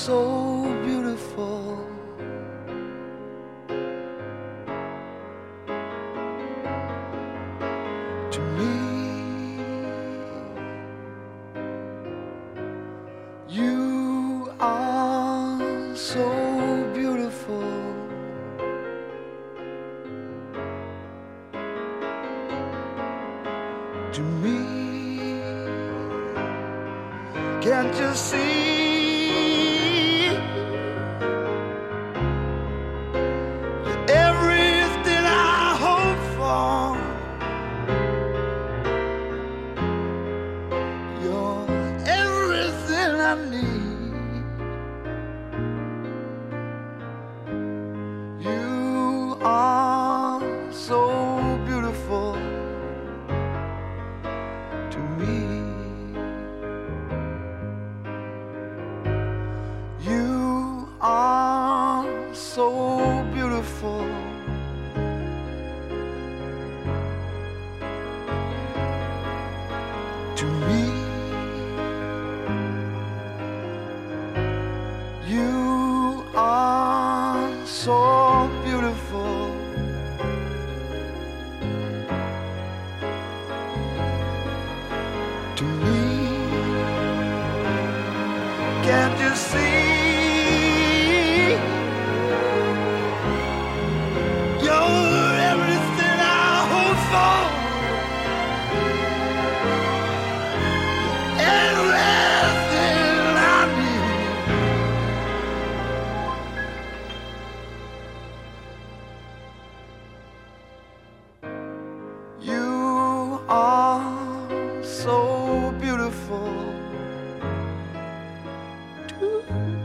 so beautiful to me. You are so beautiful to me. Can't you see? You're everything I hope for. You're everything I need. You are so beautiful to me. You are so beautiful to me. You are so beautiful to me. Can't you see? You're everything I hope for. Everything I need. You are so beautiful too.